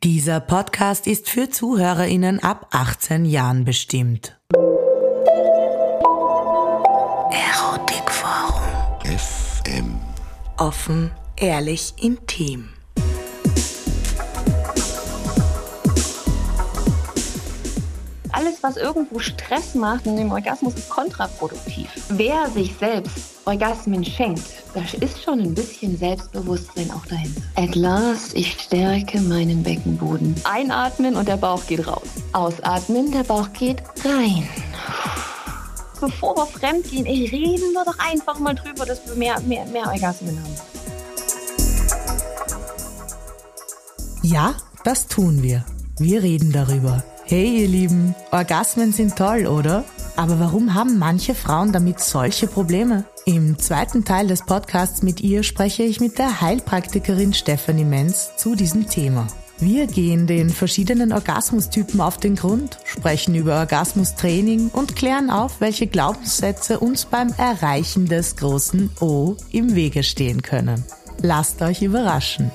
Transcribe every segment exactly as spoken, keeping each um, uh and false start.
Dieser Podcast ist für ZuhörerInnen ab achtzehn Jahren bestimmt. Erotikforum. F M. Offen, ehrlich, intim. Alles, was irgendwo Stress macht in dem Orgasmus, ist kontraproduktiv. Wer sich selbst Orgasmen schenkt, da ist schon ein bisschen Selbstbewusstsein auch dahinter. At last, ich stärke meinen Beckenboden. Einatmen und der Bauch geht raus. Ausatmen, der Bauch geht rein. Bevor wir fremdgehen, ey, reden wir doch einfach mal drüber, dass wir mehr, mehr, mehr Orgasmen haben. Ja, das tun wir. Wir reden darüber. Hey ihr Lieben, Orgasmen sind toll, oder? Aber warum haben manche Frauen damit solche Probleme? Im zweiten Teil des Podcasts mit ihr spreche ich mit der Heilpraktikerin Stefanie Menz zu diesem Thema. Wir gehen den verschiedenen Orgasmustypen auf den Grund, sprechen über Orgasmustraining und klären auf, welche Glaubenssätze uns beim Erreichen des großen O im Wege stehen können. Lasst euch überraschen.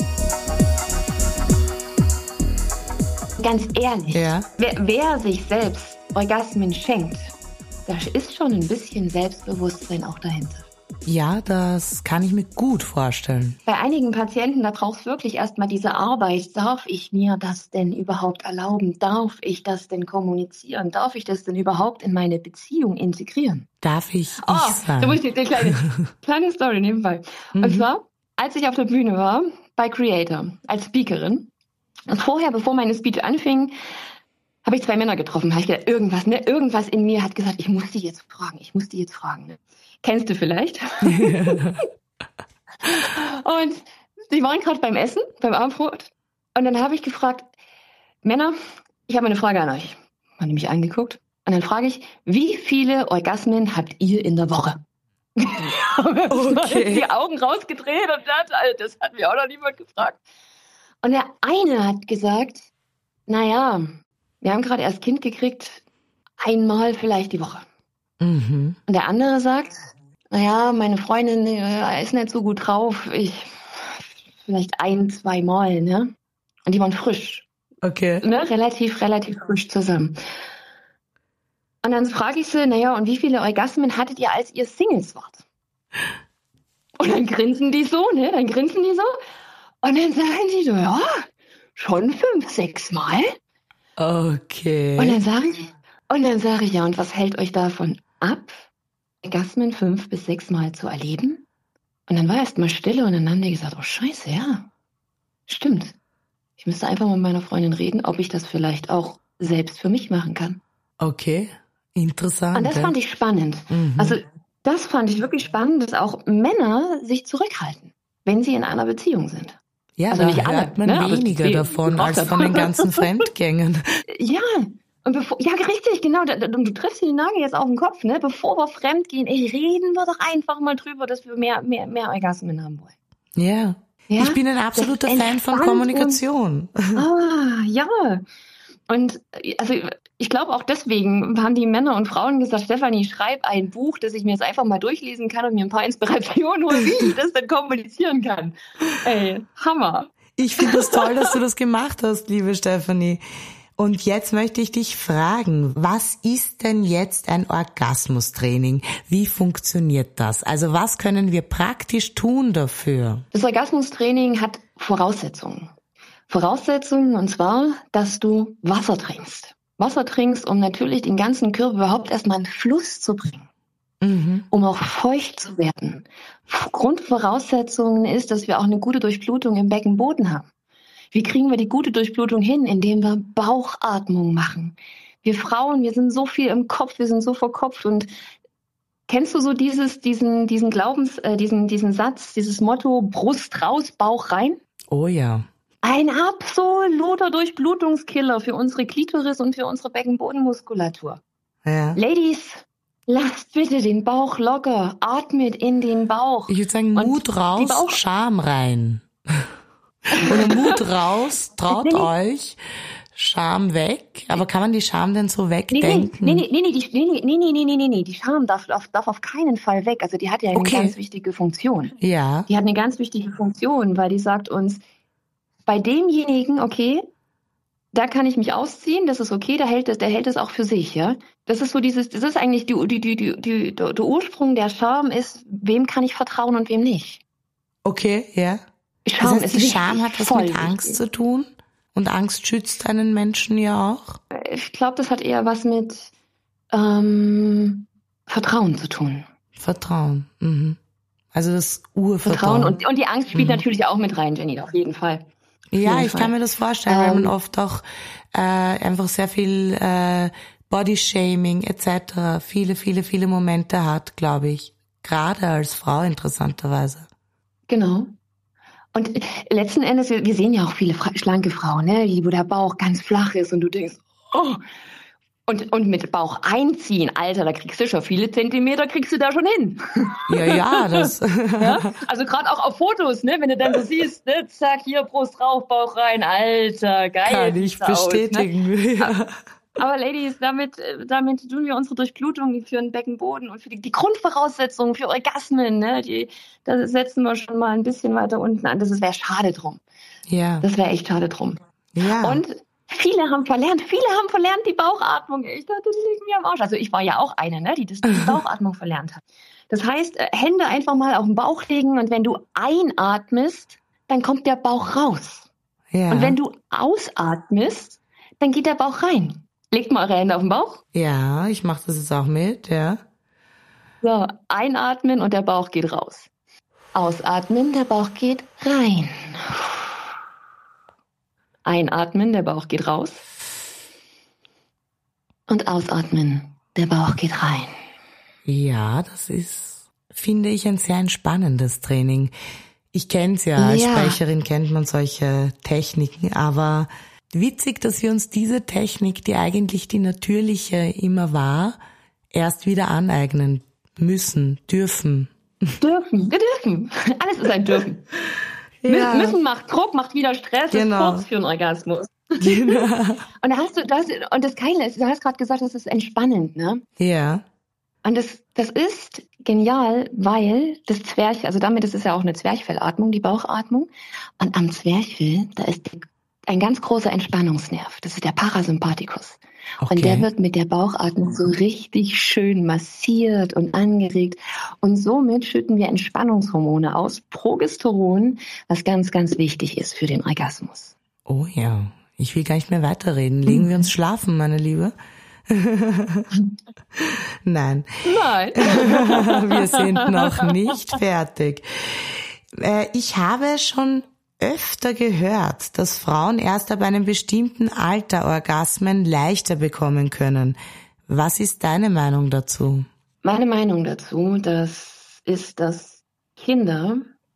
Ganz ehrlich, Ja. wer, wer sich selbst Orgasmen schenkt, da ist schon ein bisschen Selbstbewusstsein auch dahinter. Ja, das kann ich mir gut vorstellen. Bei einigen Patienten, da braucht es wirklich erstmal diese Arbeit. Darf ich mir das denn überhaupt erlauben? Darf ich das denn kommunizieren? Darf ich das denn überhaupt in meine Beziehung integrieren? Darf ich Oh, ich sein? da muss ich dir eine kleine, kleine Story nebenbei. Mhm. Und zwar, als ich auf der Bühne war, bei Creator, als Speakerin, und vorher, bevor meine Speech anfing, habe ich zwei Männer getroffen. Habe ich gedacht, irgendwas, ne, irgendwas in mir hat gesagt, ich muss die jetzt fragen, ich muss die jetzt fragen. Ne? Kennst du vielleicht? Und die waren gerade beim Essen, beim Abendbrot. Und dann habe ich gefragt, Männer, ich habe eine Frage an euch. Haben die mich angeguckt. Und dann frage ich, wie viele Orgasmen habt ihr in der Woche? Okay. Die Augen rausgedreht und das, das hat mir auch noch niemand gefragt. Und der eine hat gesagt, naja, wir haben gerade erst Kind gekriegt, einmal vielleicht die Woche. Mhm. Und der andere sagt, naja, meine Freundin äh, ist nicht so gut drauf, ich vielleicht ein, zwei Mal, ne? Und die waren frisch, Okay. ne? Relativ, relativ frisch zusammen. Und dann frage ich sie, naja, und wie viele Orgasmen hattet ihr, als ihr Singles wart? Und dann grinsen die so, ne? Dann grinsen die so. Und dann sagen die so, ja, schon fünf, sechs Mal. Okay. Und dann sage ich, und dann sage ich, ja, und was hält euch davon ab, Orgasmen fünf bis sechs Mal zu erleben? Und dann war erst mal Stille und dann haben die gesagt, oh Scheiße, ja, stimmt. Ich müsste einfach mal mit meiner Freundin reden, ob ich das vielleicht auch selbst für mich machen kann. Okay, interessant. Und das ja. fand ich spannend. Mhm. Also das fand ich wirklich spannend, dass auch Männer sich zurückhalten, wenn sie in einer Beziehung sind. Ja, Also da nicht alle, hört man ne, aber weniger die- davon die als braucht von den ganzen Fremdgängen. Ja, und bevor, ja, richtig, genau, da, da, du triffst den Nagel jetzt auf den Kopf, ne? Bevor wir fremdgehen, ey, reden wir doch einfach mal drüber, dass wir mehr, mehr, mehr Orgasmen haben wollen. Ja. Ja? Ich bin ein absoluter Das Fan von entspannt Kommunikation. Ah, ja. Und also ich glaube auch deswegen haben die Männer und Frauen gesagt, Stefanie, schreib ein Buch, das ich mir jetzt einfach mal durchlesen kann und mir ein paar Inspirationen holen, wie ich das dann kommunizieren kann. Ey, Hammer. Ich finde es toll, dass du das gemacht hast, liebe Stefanie. Und jetzt möchte ich dich fragen, was ist denn jetzt ein Orgasmustraining? Wie funktioniert das? Also was können wir praktisch tun dafür? Das Orgasmustraining hat Voraussetzungen. Voraussetzungen, und zwar, dass du Wasser trinkst. Wasser trinkst, um natürlich den ganzen Körper überhaupt erstmal in Fluss zu bringen. Mhm. Um auch feucht zu werden. Grundvoraussetzungen ist, dass wir auch eine gute Durchblutung im Beckenboden haben. Wie kriegen wir die gute Durchblutung hin? Indem wir Bauchatmung machen. Wir Frauen, wir sind so viel im Kopf, wir sind so verkopft. Und kennst du so dieses, diesen, diesen Glaubens, äh, diesen, diesen Satz, dieses Motto, Brust raus, Bauch rein? Oh ja. Ein absoluter Durchblutungskiller für unsere Klitoris und für unsere Beckenbodenmuskulatur. Ja. Ladies, lasst bitte den Bauch locker, atmet in den Bauch. Ich würde sagen, Und Mut die raus, Bauch- Scham rein. Oder Mut raus, traut Nee, nee. euch, Scham weg. Aber kann man die Scham denn so Nee, nee, wegdenken? nee, nee, nee, nee, die, nee, nee, nee, nee, nee, nee, nee, die Scham darf, darf, darf auf keinen Fall weg. Also die hat ja eine Okay. ganz wichtige Funktion. Ja. Die hat eine ganz wichtige Funktion, weil die sagt uns, Bei demjenigen, okay, da kann ich mich ausziehen, das ist okay, der hält das, der hält das auch für sich, ja. Das ist so dieses, das ist eigentlich die, die, die, die, die, der Ursprung der Scham ist, wem kann ich vertrauen und wem nicht. Okay, ja. Scham das heißt, ist die wichtig, Scham hat was voll mit Angst wichtig. zu tun und Angst schützt einen Menschen ja auch. Ich glaube, das hat eher was mit ähm, Vertrauen zu tun. Vertrauen, mhm. Also das Urvertrauen. Vertrauen und, und die Angst spielt mhm. natürlich auch mit rein, Jenny, auf jeden Fall. Auf ja, jeden ich Fall. kann mir das vorstellen, ähm, weil man oft auch äh, einfach sehr viel äh, Bodyshaming et cetera, viele, viele, viele Momente hat, glaube ich. Gerade als Frau interessanterweise. Genau. Und letzten Endes, wir, wir sehen ja auch viele fra- schlanke Frauen, ne, die, wo der Bauch ganz flach ist und du denkst, oh, und, und mit Bauch einziehen, Alter, da kriegst du schon viele Zentimeter, kriegst du da schon hin. Ja, ja, das. ja? Also gerade auch auf Fotos, ne, wenn du dann so siehst, ne, zack, hier Brust rauf, Bauch rein, Alter, geil. Kann ich bestätigen. Aus, ne? ja. Aber Ladies, damit, damit tun wir unsere Durchblutung für den Beckenboden und für die, die Grundvoraussetzungen für Orgasmen, ne, die, da setzen wir schon mal ein bisschen weiter unten an. Das wäre schade drum. Ja. Das wäre echt schade drum. Ja. Und viele haben verlernt, viele haben verlernt die Bauchatmung. Ich dachte, die liegen mir am Arsch. Also ich war ja auch eine, ne, die das, die Bauchatmung verlernt hat. Das heißt, Hände einfach mal auf den Bauch legen und wenn du einatmest, dann kommt der Bauch raus. Ja. Und wenn du ausatmest, dann geht der Bauch rein. Legt mal eure Hände auf den Bauch. Ja, ich mache das jetzt auch mit, ja. So, einatmen und der Bauch geht raus. Ausatmen, der Bauch geht rein. Einatmen, der Bauch geht raus. Und ausatmen, der Bauch geht rein. Ja, das ist, finde ich, ein sehr entspannendes Training. Ich kenne es ja, als Ja. Sprecherin kennt man solche Techniken, aber witzig, dass wir uns diese Technik, die eigentlich die natürliche immer war, erst wieder aneignen müssen, dürfen. Dürfen, wir dürfen. Alles ist ein Dürfen. Ja. Müssen macht Druck, macht wieder Stress, Genau. ist kurz für einen Orgasmus. Genau. Und da hast du, das, und das Geile ist, du hast gerade gesagt, das ist entspannend, ne? Ja. Und das, das ist genial, weil das Zwerchfell, also damit ist es ja auch eine Zwerchfellatmung, die Bauchatmung. Und am Zwerchfell, da ist ein ganz großer Entspannungsnerv. Das ist der Parasympathikus. Okay. Und der wird mit der Bauchatmung so richtig schön massiert und angeregt. Und somit schütten wir Entspannungshormone aus, Progesteron, was ganz, ganz wichtig ist für den Orgasmus. Oh ja, ich will gar nicht mehr weiterreden. Legen wir uns schlafen, meine Liebe? Nein. Nein. Wir sind noch nicht fertig. Äh, ich habe schon öfter gehört, dass Frauen erst ab einem bestimmten Alter Orgasmen leichter bekommen können. Was ist deine Meinung dazu? Meine Meinung dazu, das ist, dass Kinder,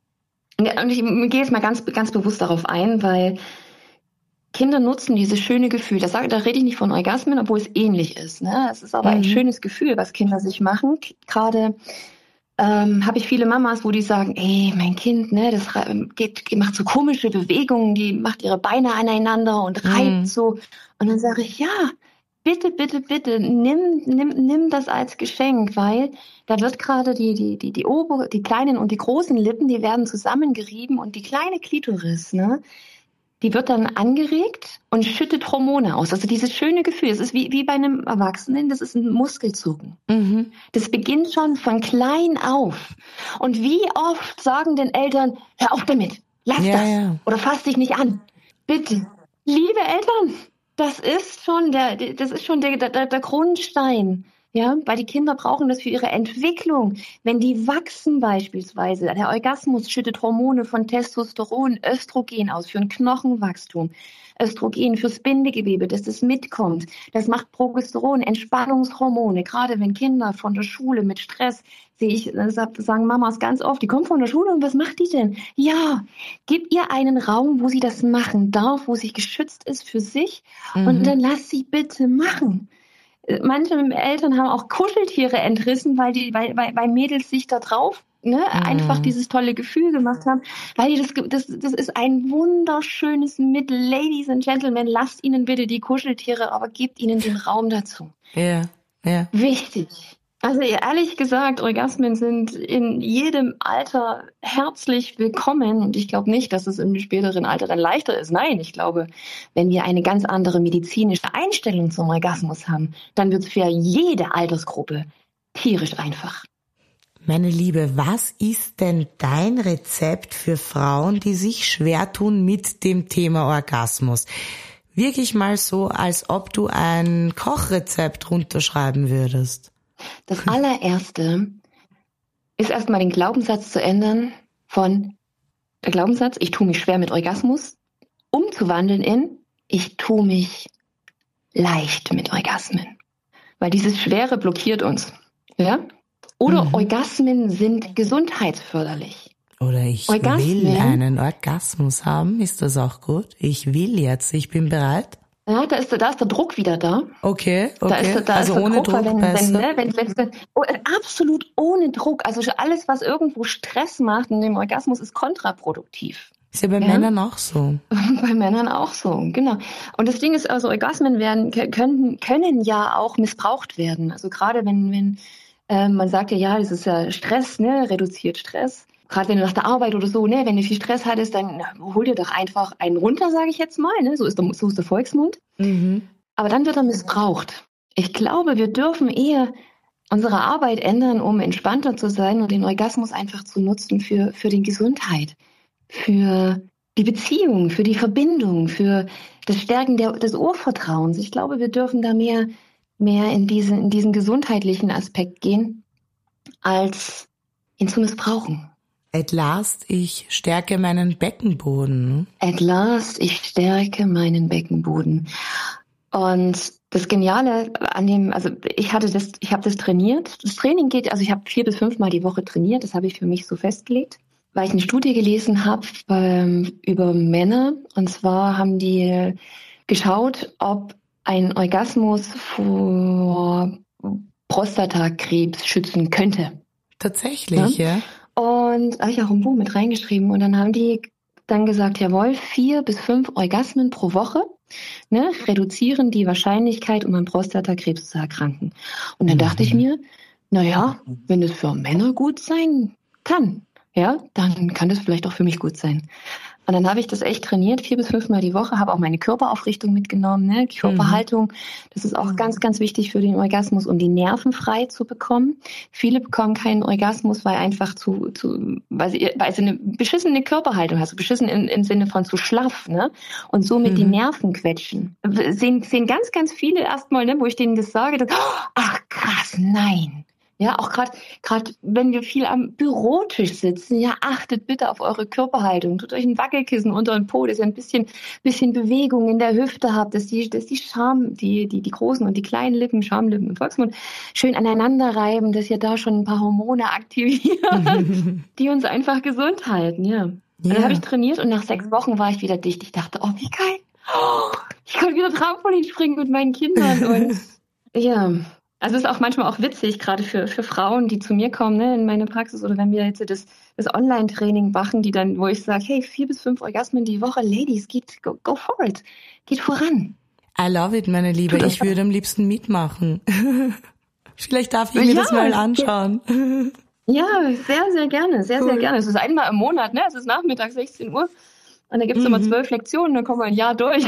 und ich gehe jetzt mal ganz, ganz bewusst darauf ein, weil Kinder nutzen dieses schöne Gefühl, das sage, da rede ich nicht von Orgasmen, obwohl es ähnlich ist. Ne? Es ist aber Mhm. ein schönes Gefühl, was Kinder sich machen. Gerade ähm, habe ich viele Mamas, wo die sagen, ey, mein Kind, ne, das geht, macht so komische Bewegungen, die macht ihre Beine aneinander und reibt Mhm. so. Und dann sage ich, ja, bitte, bitte, bitte, nimm, nimm, nimm das als Geschenk, weil da wird gerade die, die, die, die obere, die kleinen und die großen Lippen, die werden zusammengerieben und die kleine Klitoris, ne, die wird dann angeregt und schüttet Hormone aus. Also dieses schöne Gefühl, es ist wie, wie bei einem Erwachsenen, das ist ein Muskelzucken. Mhm. Das beginnt schon von klein auf. Und wie oft sagen den Eltern, hör auf damit, lass Ja, das ja. oder fass dich nicht an. Bitte, liebe Eltern, das ist schon der, das ist schon der, der, der Grundstein. Ja, weil die Kinder brauchen das für ihre Entwicklung. Wenn die wachsen beispielsweise, der Orgasmus schüttet Hormone von Testosteron, Östrogen aus für ein Knochenwachstum, Östrogen fürs Bindegewebe, dass das mitkommt. Das macht Progesteron, Entspannungshormone. Gerade wenn Kinder von der Schule mit Stress, sehe ich, sagen Mamas ganz oft, die kommen von der Schule und was macht die denn? Ja, gib ihr einen Raum, wo sie das machen darf, wo sie geschützt ist für sich Mhm. und dann lass sie bitte machen. Manche Eltern haben auch Kuscheltiere entrissen, weil die, weil, weil, weil Mädels sich da drauf ne, Mhm. einfach dieses tolle Gefühl gemacht haben. Weil die das, das, das ist ein wunderschönes Mittel. Ladies and Gentlemen, lasst ihnen bitte die Kuscheltiere, aber gebt ihnen den Raum dazu. Ja, ja. Wichtig. Also ehrlich gesagt, Orgasmen sind in jedem Alter herzlich willkommen und ich glaube nicht, dass es im späteren Alter dann leichter ist. Nein, ich glaube, wenn wir eine ganz andere medizinische Einstellung zum Orgasmus haben, dann wird es für jede Altersgruppe tierisch einfach. Meine Liebe, was ist denn dein Rezept für Frauen, die sich schwer tun mit dem Thema Orgasmus? Wirklich mal so, als ob du ein Kochrezept runterschreiben würdest. Das allererste ist erstmal den Glaubenssatz zu ändern von der Glaubenssatz, ich tue mich schwer mit Orgasmus, umzuwandeln in ich tue mich leicht mit Orgasmen. Weil dieses Schwere blockiert uns. Ja? Oder mhm. Orgasmen sind gesundheitsförderlich. Oder ich Orgasmen, will einen Orgasmus haben, ist das auch gut? Ich will jetzt, ich bin bereit. Ja, da ist, da ist der Druck wieder da. Okay, okay. Da ist, da also ist ohne Druck, Druck wenn, besser. Wenn, wenn, wenn, wenn, oh, absolut ohne Druck. Also alles, was irgendwo Stress macht in dem Orgasmus, ist kontraproduktiv. Ist ja bei ja? Männern auch so. Bei Männern auch so, genau. Und das Ding ist, also Orgasmen werden können, können ja auch missbraucht werden. Also gerade wenn, wenn äh, man sagt ja, ja, das ist ja Stress, ne, reduziert Stress. Gerade wenn du nach der Arbeit oder so, ne, wenn du viel Stress hattest, dann hol dir doch einfach einen runter, sage ich jetzt mal, ne, so ist der, so ist der Volksmund. Mhm. Aber dann wird er missbraucht. Ich glaube, wir dürfen eher unsere Arbeit ändern, um entspannter zu sein und den Orgasmus einfach zu nutzen für, für die Gesundheit, für die Beziehung, für die Verbindung, für das Stärken der, des Urvertrauens. Ich glaube, wir dürfen da mehr, mehr in diesen, in diesen gesundheitlichen Aspekt gehen, als ihn zu missbrauchen. At last, ich stärke meinen Beckenboden. At last, ich stärke meinen Beckenboden. Und das Geniale an dem, also ich hatte das, ich habe das trainiert. Das Training geht, also ich habe vier bis fünf Mal die Woche trainiert. Das habe ich für mich so festgelegt, weil ich eine Studie gelesen habe ähm, über Männer. Und zwar haben die geschaut, ob ein Orgasmus vor Prostatakrebs schützen könnte. Tatsächlich, ja. ja? Und habe ich auch im Buch mit reingeschrieben. Und dann haben die dann gesagt, jawohl, vier bis fünf Orgasmen pro Woche, ne, reduzieren die Wahrscheinlichkeit, um an Prostatakrebs zu erkranken. Und dann mhm. dachte ich mir, naja, wenn das für Männer gut sein kann, ja, dann kann das vielleicht auch für mich gut sein. Und dann habe ich das echt trainiert, vier bis fünf Mal die Woche, habe auch meine Körperaufrichtung mitgenommen, ne? Körperhaltung. Das ist auch ganz, ganz wichtig für den Orgasmus, um die Nerven frei zu bekommen. Viele bekommen keinen Orgasmus, weil einfach zu, zu weil sie, weil sie eine beschissene Körperhaltung hast, beschissen im, im Sinne von zu schlaff, ne? Und somit mhm. die Nerven quetschen. Sehen, sehen ganz, ganz viele erstmal, ne, wo ich denen das sage, dann, ach krass, nein. Ja, auch gerade gerade wenn wir viel am Bürotisch sitzen, ja, achtet bitte auf eure Körperhaltung. Tut euch ein Wackelkissen unter den Po, dass ihr ein bisschen bisschen Bewegung in der Hüfte habt, dass die dass die Scham, die die die großen und die kleinen Lippen, Schamlippen im Volksmund schön aneinander reiben, dass ihr da schon ein paar Hormone aktiviert, die uns einfach gesund halten, ja. Und ja. Dann habe ich trainiert und nach sechs Wochen war ich wieder dicht. Ich dachte, oh, wie geil. Oh, ich konnte wieder Trampolin springen mit meinen Kindern und ja. Also es ist auch manchmal auch witzig, gerade für, für Frauen, die zu mir kommen, ne, in meine Praxis oder wenn wir jetzt das, das Online-Training machen, die dann, wo ich sage, hey, vier bis fünf Orgasmen die Woche, Ladies, geht, go, go for it, geht voran. I love it, meine Liebe, ich würde am liebsten mitmachen. Vielleicht darf ich mir ja, das mal anschauen. Ja, sehr, sehr gerne, sehr, cool. sehr gerne. Es ist einmal im Monat, ne, es ist nachmittags sechzehn Uhr und da gibt es mhm. immer zwölf Lektionen, dann kommen wir ein Jahr durch.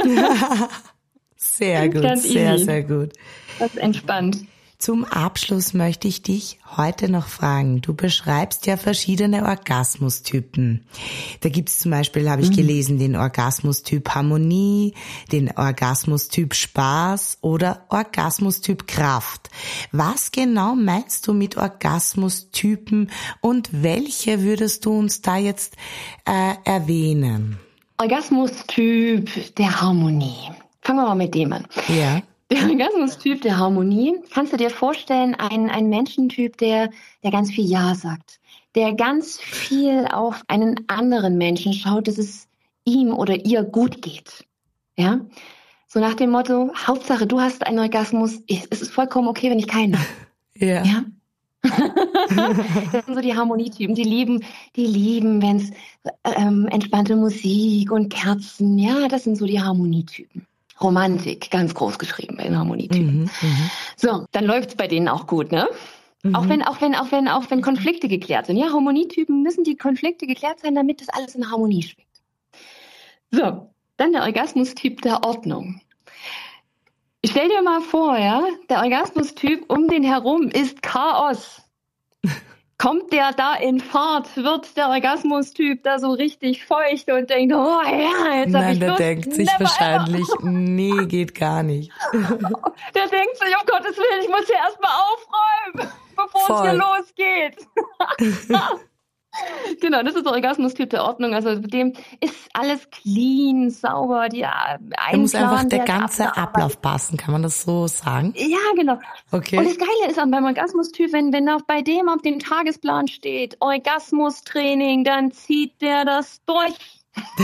Sehr gut, Ganz sehr, easy. sehr gut. Das ist entspannt. Zum Abschluss möchte ich dich heute noch fragen. Du beschreibst ja verschiedene Orgasmustypen. Da gibt's zum Beispiel, habe ich gelesen, den Orgasmustyp Harmonie, den Orgasmustyp Spaß oder Orgasmustyp Kraft. Was genau meinst du mit Orgasmustypen und welche würdest du uns da jetzt äh, erwähnen? Orgasmustyp der Harmonie. Fangen wir mal mit dem an. Ja. Der Orgasmustyp der Harmonie, kannst du dir vorstellen, ein, ein Menschentyp, der, der ganz viel Ja sagt, der ganz viel auf einen anderen Menschen schaut, dass es ihm oder ihr gut geht. Ja? So nach dem Motto, Hauptsache du hast einen Orgasmus, es ist vollkommen okay, wenn ich keinen habe. Ja. Ja? Das sind so die Harmonietypen, die lieben, die lieben, wenn es ähm, entspannte Musik und Kerzen, ja, das sind so die Harmonietypen. Romantik, ganz groß geschrieben bei den Harmonietypen. Mhm, mh. So, dann läuft's bei denen auch gut, ne? Mhm. Auch wenn, auch wenn, auch wenn, auch wenn Konflikte geklärt sind. Ja, Harmonietypen müssen die Konflikte geklärt sein, damit das alles in Harmonie schwingt. So, dann der Orgasmustyp der Ordnung. Stell dir mal vor, ja, der Orgasmustyp um den herum ist Chaos. Kommt der da in Fahrt, wird der Orgasmustyp da so richtig feucht und denkt, oh ja, jetzt hab ich Lust. Nein, der denkt sich wahrscheinlich, ever. nee, geht gar nicht. Der denkt sich, um Gottes Willen, ich muss hier erstmal aufräumen, bevor Voll. es hier losgeht. Genau, das ist der Orgasmustyp der Ordnung. Also mit dem ist alles clean, sauber. Die Da muss einfach der ganze Ablauf, Ablauf passen, kann man das so sagen? Ja, genau. Okay. Und das Geile ist beim Orgasmustyp, wenn, wenn auf, bei dem auf dem Tagesplan steht, Orgasmustraining, dann zieht der das durch.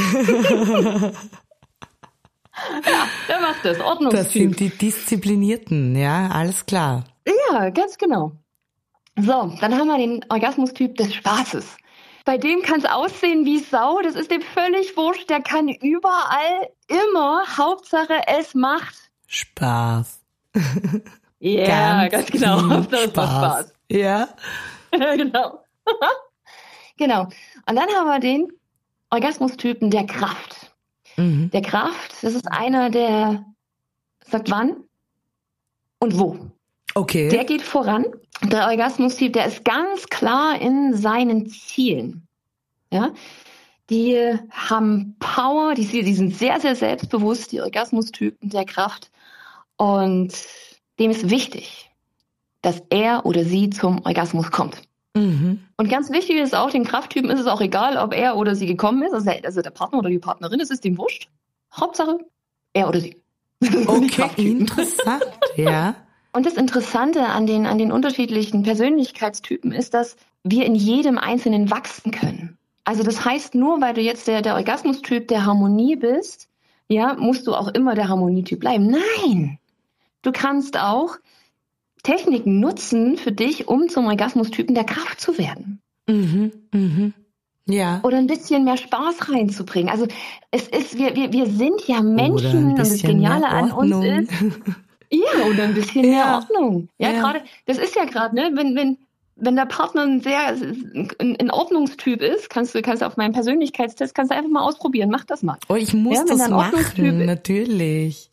Ja, der macht das, Ordnungstyp. Das sind die Disziplinierten, ja, alles klar. Ja, ganz genau. So, dann haben wir den Orgasmustyp des Spaßes. Bei dem kann es aussehen wie Sau, das ist dem völlig wurscht, der kann überall, immer, Hauptsache es macht Spaß. Ja, yeah, ganz, ganz genau, Hauptsache es macht Spaß. Ja. Genau. Genau. Und dann haben wir den Orgasmustypen der Kraft. Mhm. Der Kraft, das ist einer, der sagt wann und wo. Okay. Der geht voran. Der Orgasmustyp, der ist ganz klar in seinen Zielen. Ja, die haben Power, die, die sind sehr, sehr selbstbewusst, die Orgasmustypen der Kraft. Und dem ist wichtig, dass er oder sie zum Orgasmus kommt. Mhm. Und ganz wichtig ist auch, den Krafttypen ist es auch egal, ob er oder sie gekommen ist, also der, also der Partner oder die Partnerin, es ist dem wurscht. Hauptsache, er oder sie. Okay, interessant, ja. Und das Interessante an den, an den unterschiedlichen Persönlichkeitstypen ist, dass wir in jedem Einzelnen wachsen können. Also das heißt, nur weil du jetzt der, der Orgasmustyp der Harmonie bist, ja, musst du auch immer der Harmonietyp bleiben. Nein! Du kannst auch Techniken nutzen für dich, um zum Orgasmustypen der Kraft zu werden. Mhm, mhm. Ja. Oder ein bisschen mehr Spaß reinzubringen. Also es ist, wir, wir, wir sind ja Menschen und das Geniale an uns ist, ja, oder ein bisschen ja. mehr Ordnung. Ja, ja. gerade, das ist ja gerade, ne, wenn, wenn, wenn der Partner ein sehr, ein, ein Ordnungstyp ist, kannst du, kannst du auf meinem Persönlichkeitstest, kannst du einfach mal ausprobieren, mach das mal. Oh, ich muss ja, das machen, natürlich.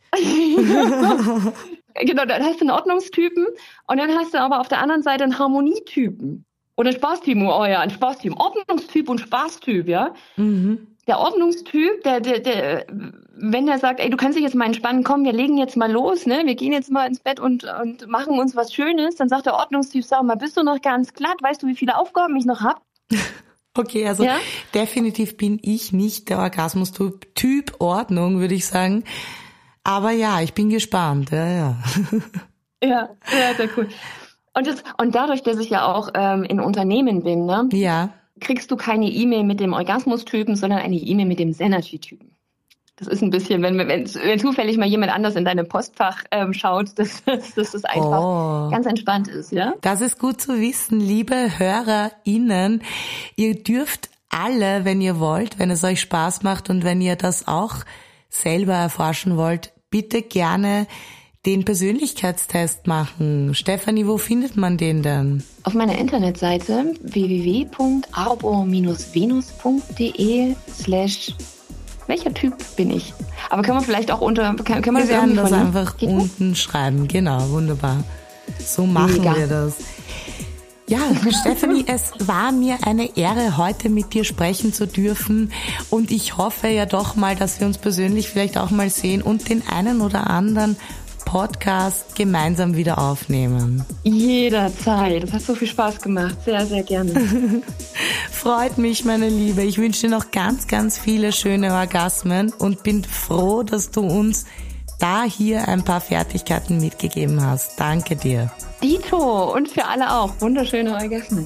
Genau, dann hast du einen Ordnungstypen und dann hast du aber auf der anderen Seite einen Harmonietypen. Oder einen Spaßtypen, oh ja, ein Spaßtyp. Ordnungstyp und Spaßtyp, ja. Mhm. Der Ordnungstyp, der, der, der, wenn er sagt, ey, du kannst dich jetzt mal entspannen, komm, wir legen jetzt mal los, ne, wir gehen jetzt mal ins Bett und, und machen uns was Schönes, dann sagt der Ordnungstyp, sag mal, bist du noch ganz glatt, weißt du, wie viele Aufgaben ich noch hab? Okay, also ja? definitiv bin ich nicht der Orgasmus-Typ, Typ Ordnung, würde ich sagen. Aber ja, ich bin gespannt, ja, ja. Ja, sehr, sehr cool. Und, das, und dadurch, dass ich ja auch ähm, in Unternehmen bin, ne, ja. kriegst du keine E-Mail mit dem Orgasmus-Typen, sondern eine E-Mail mit dem Synergy-Typen. Das ist ein bisschen, wenn, wenn, wenn zufällig mal jemand anders in deinem Postfach ähm, schaut, dass, dass, dass das einfach oh. ganz entspannt ist, ja? Das ist gut zu wissen, liebe HörerInnen. Ihr dürft alle, wenn ihr wollt, wenn es euch Spaß macht und wenn ihr das auch selber erforschen wollt, bitte gerne den Persönlichkeitstest machen. Stefanie, wo findet man den denn? Auf meiner Internetseite w w w punkt arbor dash venus punkt de slash welcher Typ bin ich? Aber können wir vielleicht auch unter... Können, können wir, wir werden das einfach unten schreiben. Genau, wunderbar. So machen Mega. wir das. Ja, Stefanie, es war mir eine Ehre, heute mit dir sprechen zu dürfen. Und ich hoffe ja doch mal, dass wir uns persönlich vielleicht auch mal sehen und den einen oder anderen Podcast gemeinsam wieder aufnehmen. Jederzeit. Das hat so viel Spaß gemacht. Sehr, sehr gerne. Freut mich, meine Liebe. Ich wünsche dir noch ganz, ganz viele schöne Orgasmen und bin froh, dass du uns da hier ein paar Fertigkeiten mitgegeben hast. Danke dir. Dito und für alle auch. Wunderschöne Orgasmen.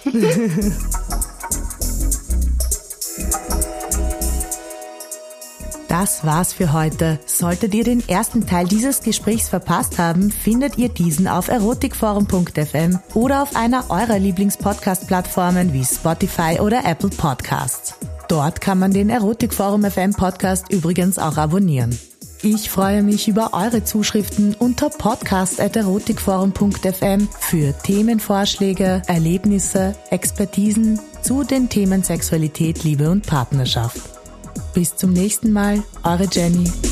Das war's für heute. Solltet ihr den ersten Teil dieses Gesprächs verpasst haben, findet ihr diesen auf erotikforum punkt f m oder auf einer eurer Lieblings-Podcast-Plattformen wie Spotify oder Apple Podcasts. Dort kann man den Erotikforum F M Podcast übrigens auch abonnieren. Ich freue mich über eure Zuschriften unter podcast at erotikforum punkt f m für Themenvorschläge, Erlebnisse, Expertisen zu den Themen Sexualität, Liebe und Partnerschaft. Bis zum nächsten Mal, eure Jenny.